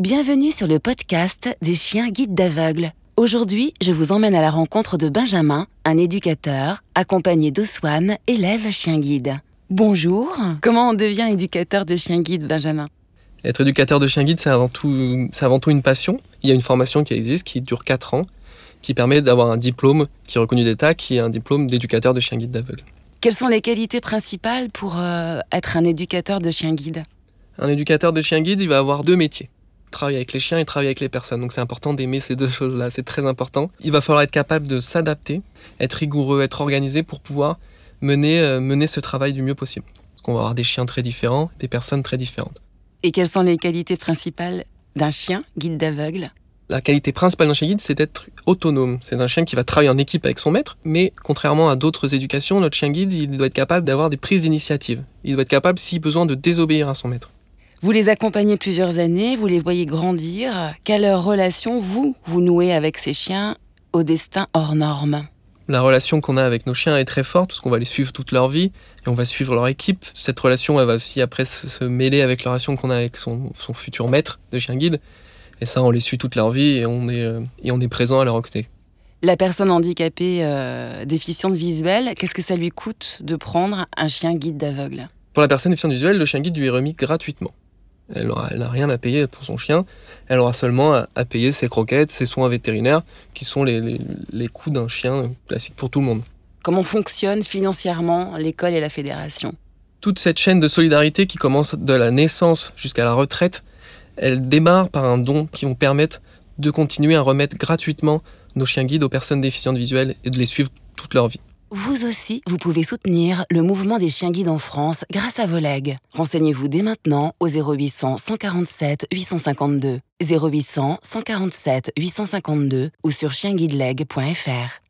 Bienvenue sur le podcast des chiens guides d'aveugles. Aujourd'hui, je vous emmène à la rencontre de Benjamin, un éducateur, accompagné d'Oswan, élève chien guide. Bonjour, comment on devient éducateur de chien guide, Benjamin ? Être éducateur de chien guide, c'est avant tout une passion. Il y a une formation qui existe, qui dure 4 ans, qui permet d'avoir un diplôme qui est reconnu d'État, qui est un diplôme d'éducateur de chien guide d'aveugles. Quelles sont les qualités principales pour être un éducateur de chien guide ? Un éducateur de chien guide, il va avoir 2 métiers. Travailler avec les chiens et travailler avec les personnes. Donc c'est important d'aimer ces 2 choses-là, c'est très important. Il va falloir être capable de s'adapter, être rigoureux, être organisé pour pouvoir mener ce travail du mieux possible. Parce qu'on va avoir des chiens très différents, des personnes très différentes. Et quelles sont les qualités principales d'un chien guide d'aveugle ? La qualité principale d'un chien guide, c'est d'être autonome. C'est un chien qui va travailler en équipe avec son maître, mais contrairement à d'autres éducations, notre chien guide, il doit être capable d'avoir des prises d'initiative. Il doit être capable, si besoin, de désobéir à son maître. Vous les accompagnez plusieurs années, vous les voyez grandir. Quelle relation vous nouez avec ces chiens au destin hors norme ? La relation qu'on a avec nos chiens est très forte parce qu'on va les suivre toute leur vie et on va suivre leur équipe. Cette relation, elle va aussi après se mêler avec la relation qu'on a avec son futur maître de chien guide. Et ça, on les suit toute leur vie et on est présent à leur côté. La personne handicapée déficiente visuelle, qu'est-ce que ça lui coûte de prendre un chien guide d'aveugle ? Pour la personne déficiente visuelle, le chien guide lui est remis gratuitement. Elle n'a rien à payer pour son chien. Elle aura seulement à payer ses croquettes, ses soins vétérinaires, qui sont les coûts d'un chien classique pour tout le monde. Comment fonctionne financièrement l'école et la fédération ? Toute cette chaîne de solidarité qui commence de la naissance jusqu'à la retraite, elle démarre par un don qui vont permettre de continuer à remettre gratuitement nos chiens guides aux personnes déficientes visuelles et de les suivre toute leur vie. Vous aussi, vous pouvez soutenir le mouvement des chiens guides en France grâce à vos legs. Renseignez-vous dès maintenant au 0800 147 852, 0800 147 852 ou sur chienguideleg.fr.